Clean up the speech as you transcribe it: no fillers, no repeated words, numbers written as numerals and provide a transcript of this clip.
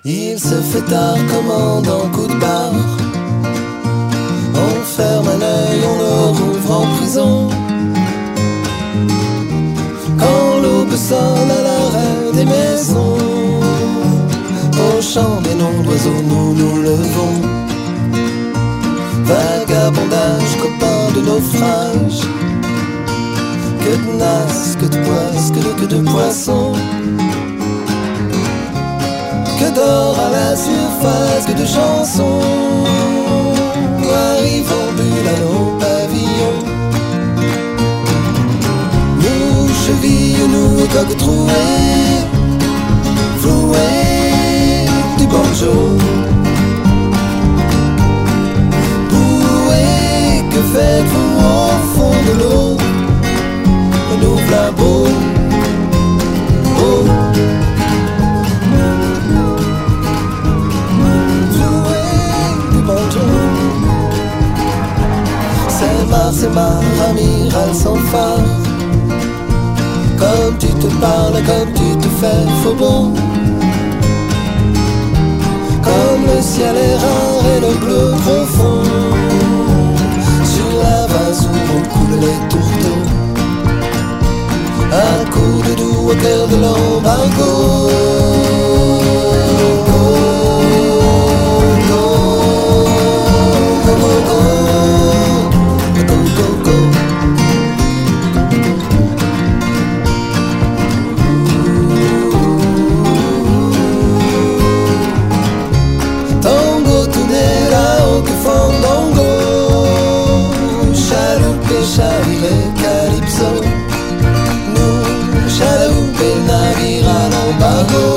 Il se fait tard, commande en coup de barre. On ferme un œil, on le rouvre en prison. Quand l'aube sonne à l'arrêt des maisons, au chant des noms d'oiseaux nous nous levons. Vagabondage, copain de naufrage. Que de nasse, que de poisse, que de poissons. Que d'or à la surface, que de chansons. Arrive en bulle à nos pavillons. Nous chevilles, nous coques trouées, flouées du banjo. Bouée, que faites-vous au fond de l'eau? Nous v'là beau, beau. C'est mar, amiral sans phare. Comme tu te parles, comme tu te fais faux bon. Comme le ciel est rare et le bleu profond. Sur la vase où on coule les tourteaux. Un coup de doux au cœur de l'embargo. Calypso, nous, chaloupe et navire à l'embargo.